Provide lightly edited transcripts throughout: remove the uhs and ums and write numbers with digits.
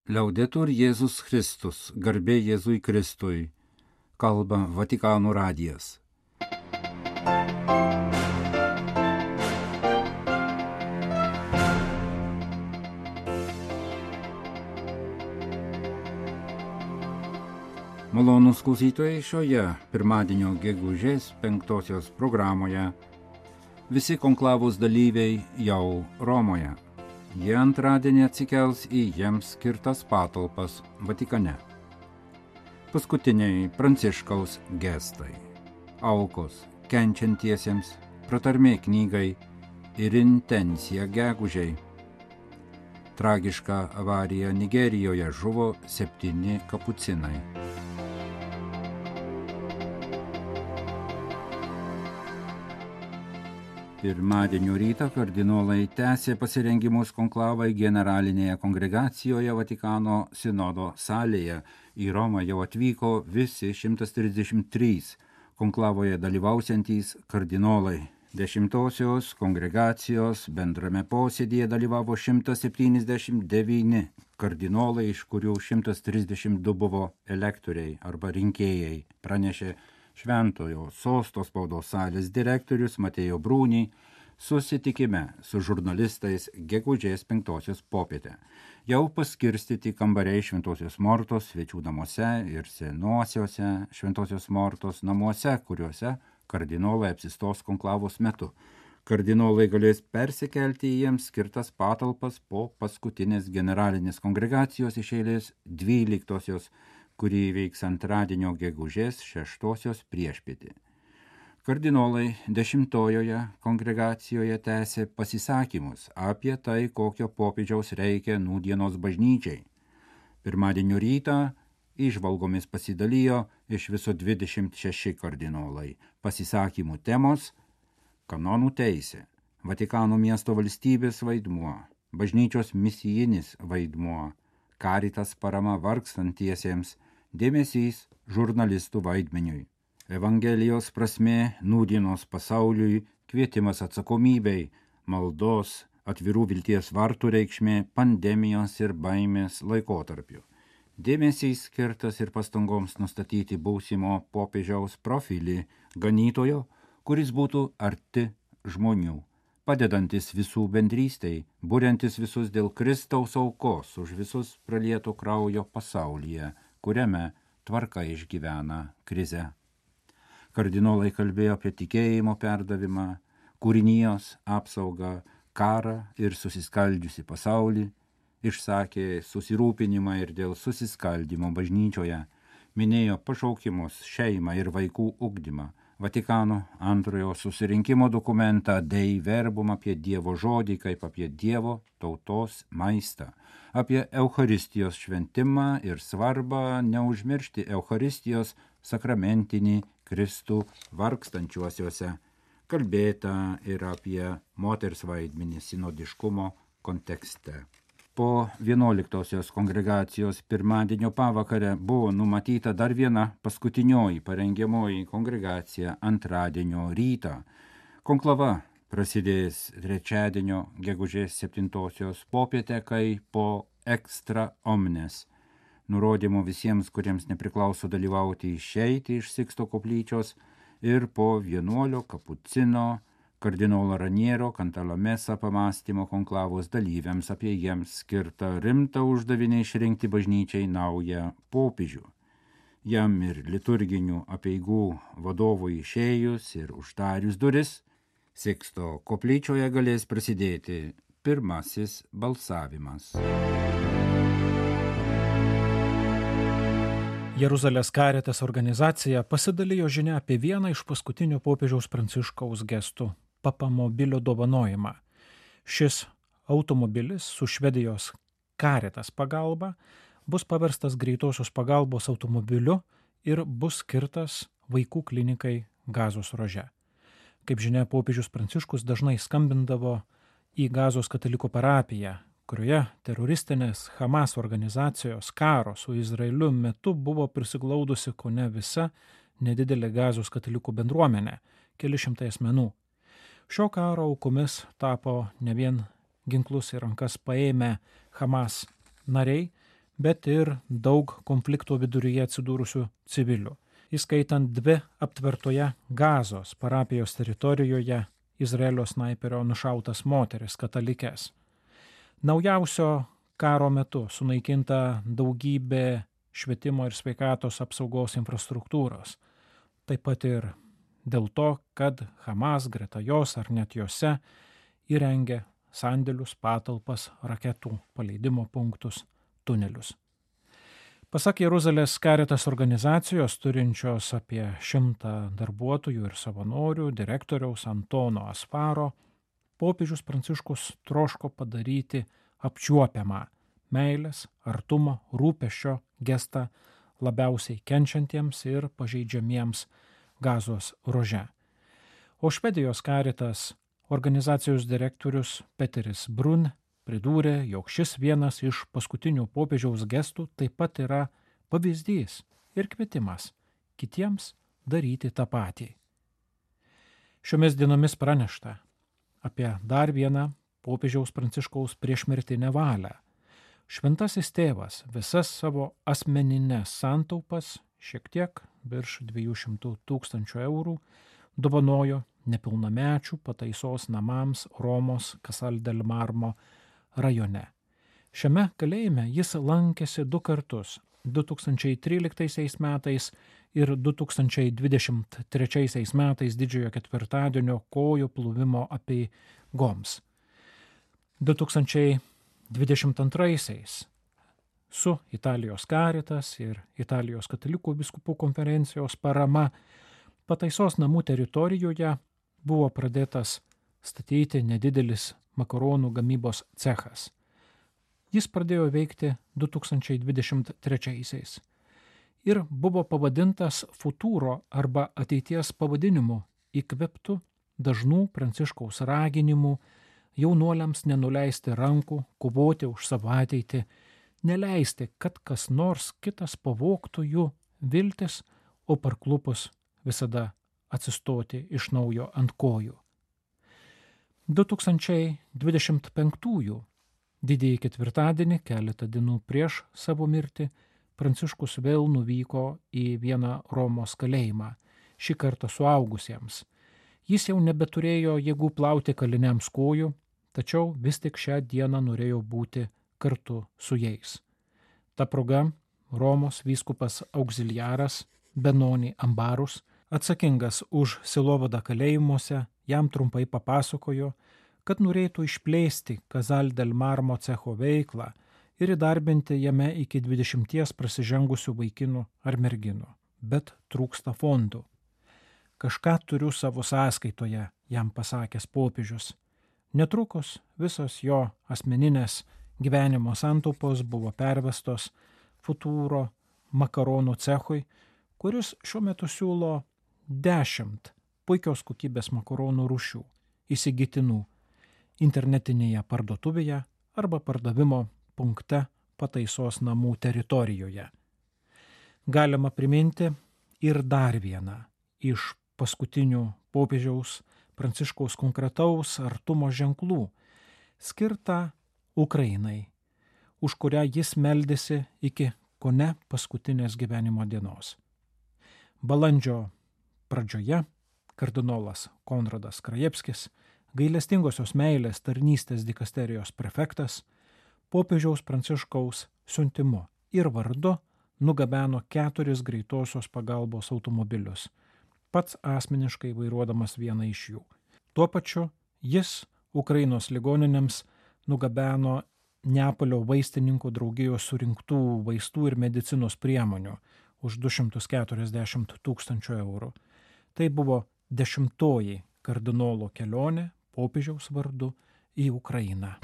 Liaudetur Jėzus Kristus, garbė Jėzui Kristui, kalba Vatikano radijas. Malonūs klausytojai, šioje pirmadienio gegužės 5 programoje visi konklavos dalyviai jau Romoje. Jie antradienį atsikels į jiems skirtas patalpas Vatikane. Paskutiniai Pranciškaus gestai, aukos kenčiantiesiems, pratarmė knygai ir intencija gegužei. Tragiška avarija Nigerijoje, žuvo 7 kapucinai. Pirmadienio rytą kardinolai tęsė pasirengimus konklavai generalinėje kongregacijoje Vatikano sinodo salėje. Į Romą jau atvyko visi 133 konklavoje dalyvausiantys kardinolai. 10-osios kongregacijos bendrame posėdyje dalyvavo 179 kardinolai, iš kurių 132 buvo elektoriai arba rinkėjai, pranešė Šventojo Sosto spaudos salės direktorius Mateo Bruni susitikime su žurnalistais gegužės 5 popietę. Jau paskirstyti kambariai Šventosios Mortos svečių namuose ir senuosiuose Šventosios Mortos namuose, kuriuose kardinolai apsistos konklavos metu. Kardinolai galės persikelti į jiems skirtas patalpas po paskutinės generalinės kongregacijos iš eilės 12-osios, kuri vyks antradienio gegužės 6 priešpietį. Kardinolai 10-ojoje kongregacijoje tęsė pasisakymus apie tai, kokio popiežiaus reikia nūdienos bažnyčiai. Pirmadienio rytą įžvalgomis pasidalijo iš viso 26 kardinolai. Pasisakymų temos – kanonų teisė, Vatikano miesto valstybės vaidmuo, bažnyčios misijinis vaidmuo, karitas parama vargstantiesiems, dėmesys žurnalistų vaidmeniui, Evangelijos prasmė nūdienos pasauliui, kvietimas atsakomybei, maldos, atvirų vilties vartų reikšmė pandemijos ir baimės laikotarpiu. Dėmesys skirtas ir pastangoms nustatyti būsimo popiežiaus profilį, ganytojo, kuris būtų arti žmonių, padedantis visų bendrystei, buriantis visus dėl Kristaus aukos už visus pralieto kraujo pasaulyje, kuriame tvarka išgyvena krizę. Kardinolai kalbėjo apie tikėjimo perdavimą, kūrinijos apsaugą, karą ir susiskaldžiusi pasaulį, išsakė susirūpinimą ir dėl susiskaldymo bažnyčioje, minėjo pašaukimus, šeimą ir vaikų ugdymą, Vatikano antrojo susirinkimo dokumentą Dei Verbum apie Dievo žodį kaip apie Dievo tautos maistą, apie Eucharistijos šventimą ir svarbą neužmiršti Eucharistijos sakramentinį Kristų vargstančiuosiuose. Kalbėta ir apie moters vaidmenį sinodiškumo kontekste. Po 11-osios kongregacijos pirmadienio pavakarę buvo numatyta dar viena paskutinioji parengiamoji kongregacija antradienio rytą. Konklava prasidės trečiadienio gegužės 7-osios popietę, kai po extra omnes nurodymo visiems, kuriems nepriklauso dalyvauti, išeiti iš Siksto koplyčios, ir po vienuolio kapucino kardinolo Raniero Cantalamessa pamąstymo konklavos dalyviams apie jiems skirtą rimtą uždavinį išrinkti bažnyčiai naują popiežių. Jam ir liturginių apeigų vadovui išėjus ir uždarius duris, Siksto koplyčioje galės prasidėti pirmasis balsavimas. Jeruzalės Caritas organizacija pasidalijo žinia apie vieną iš paskutinių popiežiaus Pranciškaus gestų – papamobilio dovanojimą. Šis automobilis su Švedijos Caritas pagalba bus paverstas greitosios pagalbos automobiliu ir bus skirtas vaikų klinikai Gazos ruože. Kaip žinia, popiežius Pranciškus dažnai skambindavo į Gazos katalikų parapiją, kurioje teroristinės Hamas organizacijos karo su Izraeliu metu buvo prisiglaudusi kone visa nedidelė Gazos katalikų bendruomenė, keli šimtai asmenų. Šio karo aukomis tapo ne vien ginklus į rankas paėmę Hamas nariai, bet ir daug konflikto viduryje atsidūrusių civilių, įskaitant 2 aptvertoje Gazos parapijos teritorijoje Izraelio snaiperio nušautas moteris katalikes. Naujausio karo metu sunaikinta daugybė švietimo ir sveikatos apsaugos infrastruktūros. Taip pat ir dėl to, kad Hamas greta jos ar net jose įrengė sandėlius, patalpas, raketų paleidimo punktus, tunelius. Pasak Jeruzalės Caritas organizacijos turinčios apie 100 darbuotojų ir savanorių direktoriaus Antono Asfaro, popiežius Pranciškus troško padaryti apčiuopiamą meilės, artumo, rūpesčio gestą labiausiai kenčiantiems ir pažeidžiamiems Gazos ruože. O Švedijos Caritas organizacijos direktorius Peteris Brun pridūrė, jog šis vienas iš paskutinių popiežiaus gestų taip pat yra pavyzdys ir kvietimas kitiems daryti tą patį. Šiomis dienomis pranešta apie dar vieną popiežiaus Pranciškaus priešmirtinę valią. Šventasis tėvas visas savo asmenines santaupas, šiek tiek virš 200 000 eurų, dovanojo nepilnamečių pataisos namams Romos Casal del Marmo rajone. Šiame kalėjime jis lankėsi 2 kartus – 2013 metais ir 2023 metais didžiojo ketvirtadienio kojų pluvimo apeigoms. 2022 su Italijos Caritas ir Italijos katalikų vyskupų konferencijos parama pataisos namų teritorijoje buvo pradėtas statyti nedidelis makaronų gamybos cechas. Jis pradėjo veikti 2023 ir buvo pavadintas Futuro arba ateities pavadinimu, įkvėptu dažnų Pranciškaus raginimų jaunuoliams nenuleisti rankų, kovoti už savo ateitį, neleisti, kad kas nors kitas pavogtų jų viltis, o parklupus visada atsistoti iš naujo ant kojų. 2025 didįjį ketvirtadienį, keletą dienų prieš savo mirtį, Pranciškus vėl nuvyko į vieną Romos kalėjimą, šį kartą suaugusiems. Jis jau nebeturėjo jėgų plauti kaliniams kojų, tačiau vis tik šią dieną norėjo būti kartu su jais. Ta proga Romos vyskupas auxiliaras Benoni Ambarus, atsakingas už sielovadą kalėjimuose, jam trumpai papasakojo, kad norėtų išplėsti Casal del Marmo cecho veiklą ir įdarbinti jame iki 20 prasižengusių vaikinų ar merginų, bet trūksta fondų. Kažką turiu savo sąskaitoje, jam pasakęs popiežius. Netrukus visos jo asmeninės gyvenimo santaupos buvo pervestos Futuro makaronų cechui, kuris šiuo metu siūlo 10 puikios kokybės makaronų rūšių įsigytinų internetinėje parduotuvėje arba pardavimo punkte pataisos namų teritorijoje. Galima priminti ir dar vieną iš paskutinių popiežiaus Pranciškaus konkretaus artumo ženklų, skirtą Ukrainai, už kurią jis meldėsi iki kone paskutinės gyvenimo dienos. Balandžio pradžioje kardinolas Konradas Krajevskis, gailestingosios meilės tarnystės dikasterijos prefektas, popiežiaus Pranciškaus siuntimu ir vardu nugabeno 4 greitosios pagalbos automobilius, pats asmeniškai vairuodamas vieną iš jų. Tuo pačiu jis Ukrainos ligoninėms nugabeno Neapolio vaistininkų draugijos surinktų vaistų ir medicinos priemonių už 240 000 eurų. Tai buvo 10. kardinolo kelionė popiežiaus vardu į Ukrainą.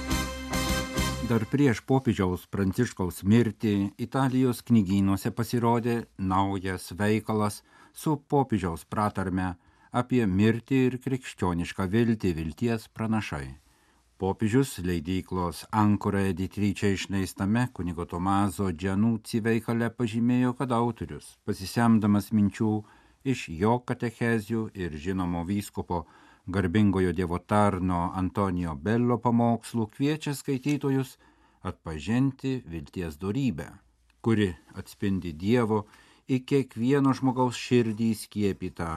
Dar prieš popiežiaus Pranciškaus mirtį Italijos knygynuose pasirodė naujas veikalas su popiežiaus pratarme apie mirtį ir krikščionišką viltį, vilties pranašai. Popiežius leidyklos Ancora Editrice išleistame kunigo Tomaso Giannuzzi veikale pažymėjo, kad autorius, pasisemdamas minčių iš jo katechezių ir žinomo vyskupo garbingojo Dievo tarno Antonijo Bello pamokslų, kviečia skaitytojus atpažinti vilties dorybę, kuri atspindi Dievo į kiekvieno žmogaus širdį įskiepytą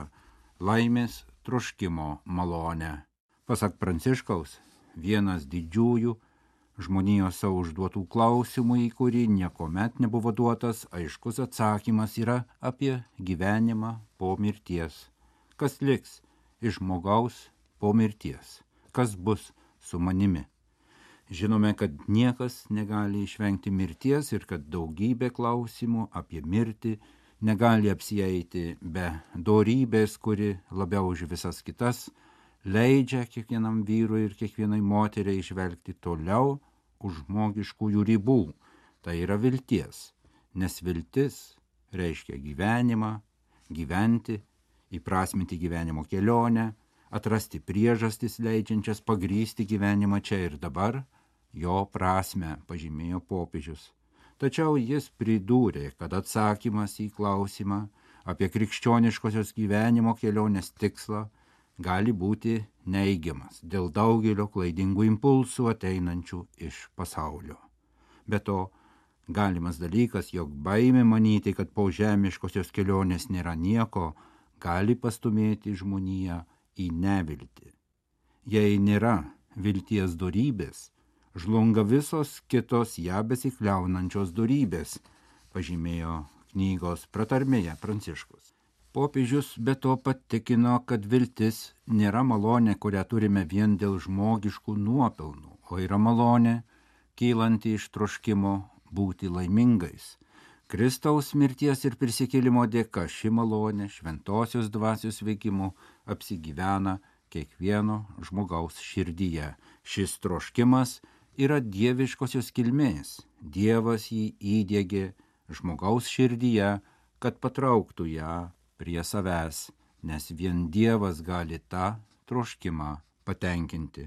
laimės troškimo malonę. Pasak Pranciškaus, vienas didžiųjų žmonijos savo užduotų klausimų, į kurį niekuomet nebuvo duotas aiškus atsakymas, yra apie gyvenimą po mirties. Kas liks iš žmogaus po mirties? Kas bus su manimi? Žinome, kad niekas negali išvengti mirties ir kad daugybė klausimų apie mirtį negali apsieiti be dorybės, kuri labiau už visas kitas leidžia kiekvienam vyrui ir kiekvienai moteriai žvelgti toliau už žmogiškųjų ribų. Tai yra vilties, nes viltis reiškia gyvenimą, gyventi, įprasminti gyvenimo kelionę, atrasti priežastis leidžiančias pagrįsti gyvenimą čia ir dabar, jo prasmę pažymėjo popiežius. Tačiau jis pridūrė, kad atsakymas į klausimą apie krikščioniškosios gyvenimo kelionės tikslą gali būti neigiamas dėl daugelio klaidingų impulsų ateinančių iš pasaulio. Be to, galimas dalykas, jog baimė manyti, kad po žemiškosios kelionės nėra nieko, gali pastumėti žmoniją į neviltį. Jei nėra vilties dorybės, žlunga visos kitos ją besikliaunančios dorybės, pažymėjo knygos pratarmėje Pranciškus. Popiežius be to patikino, kad viltis nėra malonė, kurią turime vien dėl žmogiškų nuopelnų, o yra malonė, kylanti iš troškimo būti laimingais. Kristaus mirties ir prisikėlimo dėka ši malonė šventosios dvasios veikimu apsigyvena kiekvieno žmogaus širdyje. Šis troškimas yra dieviškosios kilmės. Dievas jį įdiegė žmogaus širdyje, kad patrauktų ją prie savęs, nes vien Dievas gali tą troškimą patenkinti.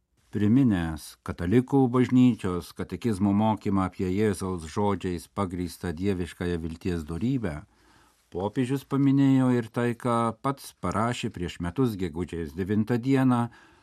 Priminęs katalikų bažnyčios katekizmo mokymą apie Jėzaus žodžiais pagrįstą dieviškąją vilties dorybę, popiežius paminėjo ir tai, ką pats parašė prieš metus gegužės 9 dieną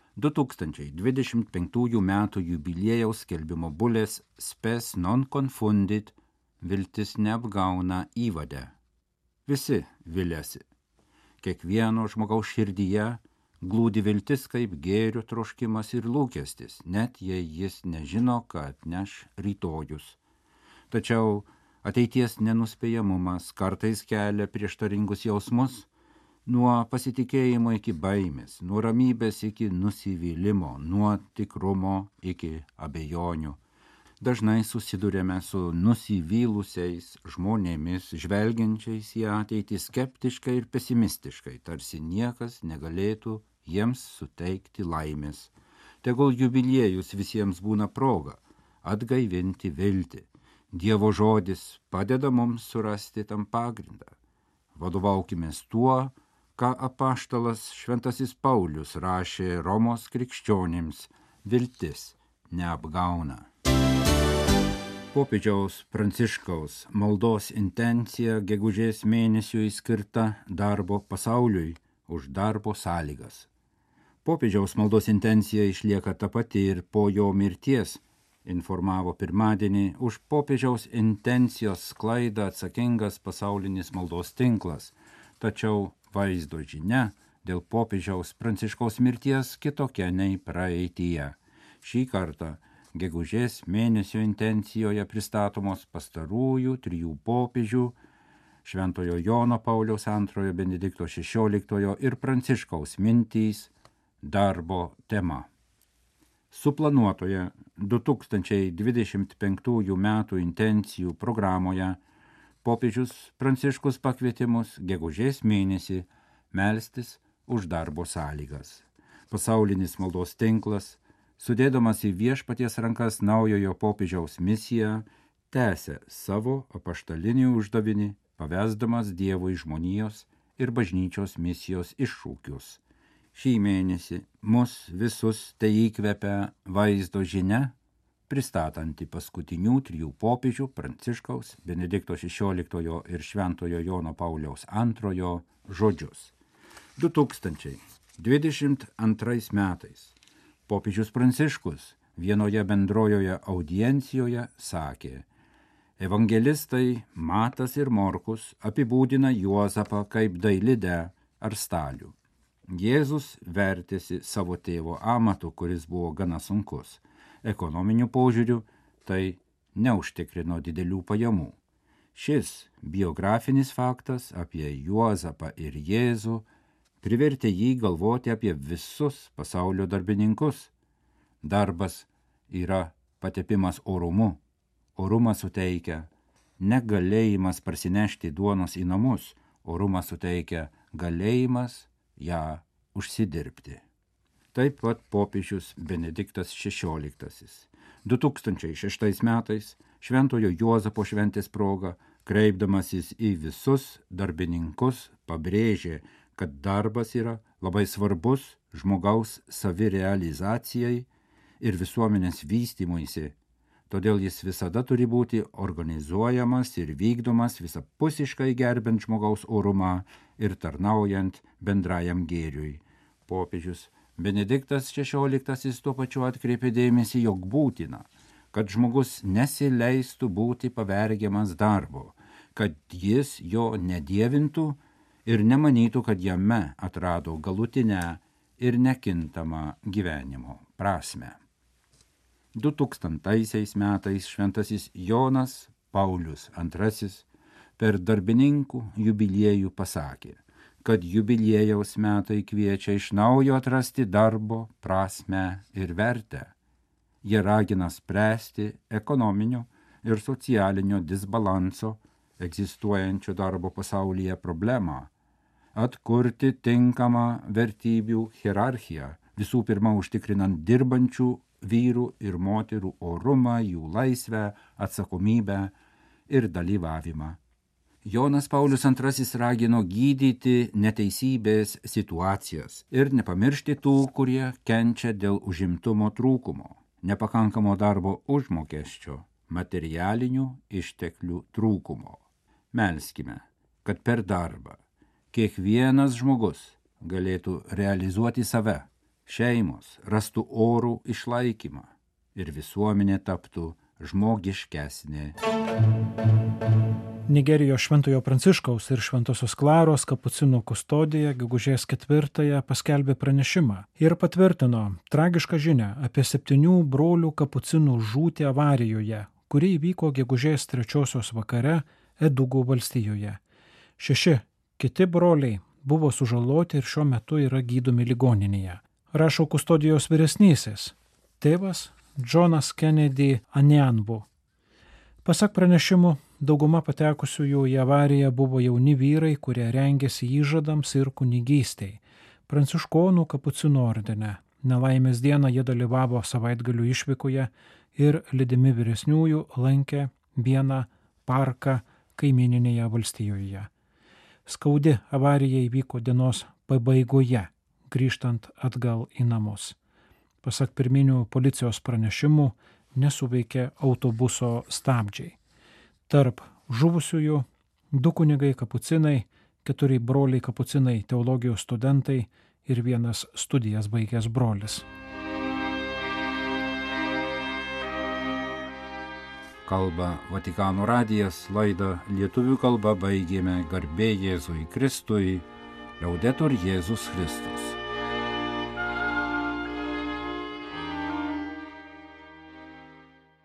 2025 metų jubiliejaus skelbimo bulės Spes non confundit, viltis neapgauna įvade. Visi viliasi. Kiekvieno žmogaus širdyje glūdi viltis kaip gėrio troškimas ir lūkestis, net jei jis nežino, kad atneš rytojus. Tačiau ateities nenuspėjamumas kartais kelia prieštaringus jausmus, nuo pasitikėjimo iki baimės, nuo ramybės iki nusivylimo, nuo tikrumo iki abejonių. Dažnai susidurėme su nusivylusiais žmonėmis, žvelgiančiais į ateitį skeptiškai ir pesimistiškai, tarsi niekas negalėtų jiems suteikti laimės. Tegul jubiliejus visiems būna proga atgaivinti viltį. Dievo žodis padeda mums surasti tam pagrindą. Vadovaukimės tuo, ką apaštalas Šventasis Paulius rašė Romos krikščionims: viltis neapgauna. Popiežiaus Pranciškaus maldos intencija gegužės mėnesiui skirta darbo pasauliui už darbo sąlygas. Popiežiaus maldos intencija išlieka ta pati ir po jo mirties, informavo pirmadienį už popiežiaus intencijos sklaidą atsakingas pasaulinis maldos tinklas, tačiau vaizdo žinia dėl popiežiaus Pranciškaus mirties kitokia nei praeityje. Šį kartą gegužės mėnesio intencijoje pristatomos pastarųjų 3 popiežių Šventojo Jono Pauliaus II, Benedikto XVI ir Pranciškaus mintys darbo tema. Suplanuotoje 2025 metų intencijų programoje popiežius Pranciškus pakvietė mus gegužės mėnesį melstis už darbo sąlygas. Pasaulinis maldos tinklas, sudėdamas į viešpaties rankas naujojo popiežiaus misiją, tęsia savo apaštalinį uždavinį, pavesdamas Dievui žmonijos ir bažnyčios misijos iššūkius. Šį mėnesį mus visus tai įkvepia vaizdo žinia, pristatanti paskutinių 3 popiežių Pranciškaus, Benedikto XVI ir Šventojo Jono Pauliaus II žodžius. 2022 metais popiežius Pranciškus vienoje bendrojoje audiencijoje sakė: evangelistai Matas ir Morkus apibūdina Juozapą kaip Dailidę ar Stalių. Jėzus vertėsi savo tėvo amatu, kuris buvo gana sunkus. Ekonominiu požiūriu tai neužtikrino didelių pajamų. Šis biografinis faktas apie Juozapą ir Jėzų privertė jį galvoti apie visus pasaulio darbininkus. Darbas yra patepimas orumu. Orumą suteikia negalėjimas parsinešti duonos į namus, orumą suteikia galėjimas ją užsidirbti. Taip pat popiežius Benediktas XVI 2006 metais Šventojo Juozapo šventės proga, kreipdamasis į visus darbininkus, pabrėžė, kad darbas yra labai svarbus žmogaus savirealizacijai ir visuomenės vystymuisi. Todėl jis visada turi būti organizuojamas ir vykdomas visapusiškai gerbent žmogaus orumą ir tarnaujant bendrajam gėriui. Popiežius Benediktas XVI tuo pačiu atkreipė dėmesį, jog būtina, kad žmogus nesileistų būti pavergiamas darbo, kad jis jo nedievintų ir nemanytų, kad jame atrado galutinę ir nekintamą gyvenimo prasmę. 2000 metais šventasis Jonas Paulius II per darbininkų jubiliejų pasakė, kad jubiliejaus metai kviečia iš naujo atrasti darbo prasmę ir vertę. Jie ragina spręsti ekonominio ir socialinio disbalanso egzistuojančio darbo pasaulyje problemą, atkurti tinkamą vertybių hierarchiją, visų pirma užtikrinant dirbančių vyrų ir moterų orumą, jų laisvę, atsakomybę ir dalyvavimą. Jonas Paulius II ragino gydyti neteisybės situacijas ir nepamiršti tų, kurie kenčia dėl užimtumo trūkumo, nepakankamo darbo užmokesčio, materialinių išteklių trūkumo. Melskime, kad per darbą kiekvienas žmogus galėtų realizuoti save, šeimos rastų orų išlaikymą ir visuomenė taptų žmogiškesnė. Nigerijos Šventojo Pranciškaus ir Šventosios Klaros kapucinų kustodija gegužės 4 paskelbė pranešimą ir patvirtino tragišką žinią apie 7 brolių kapucinų žūtį avarijoje, kuri įvyko gegužės 3 vakare Edugo valstijoje. 6 kiti broliai buvo sužaloti ir šiuo metu yra gydomi ligoninėje. Rašo kustodijos vyresnysis, tėvas Džonas Kennedy Anyanbu. Pasak pranešimų, dauguma patekusiųjų į avariją buvo jauni vyrai, kurie rengėsi įžadams ir kunigystei. Pranciškonų kapucinų ordine. Nelaimės dieną jie dalyvavo savaitgalių išvykoje ir lydimi vyresniųjų lankė vieną parką kaimyninėje valstijoje. Skaudi avarija įvyko dienos pabaigoje, grįžtant atgal į namus. Pasak pirminių policijos pranešimų, nesuveikė autobuso stabdžiai. Tarp žuvusiųjų 2 kunigai kapucinai, 4 broliai kapucinai teologijos studentai ir 1 studijas baigęs brolis. Kalba Vatikano radijas, laidą lietuvių kalba baigėme. Garbė Jėzui Kristui, Laudetur Jėzus Kristus.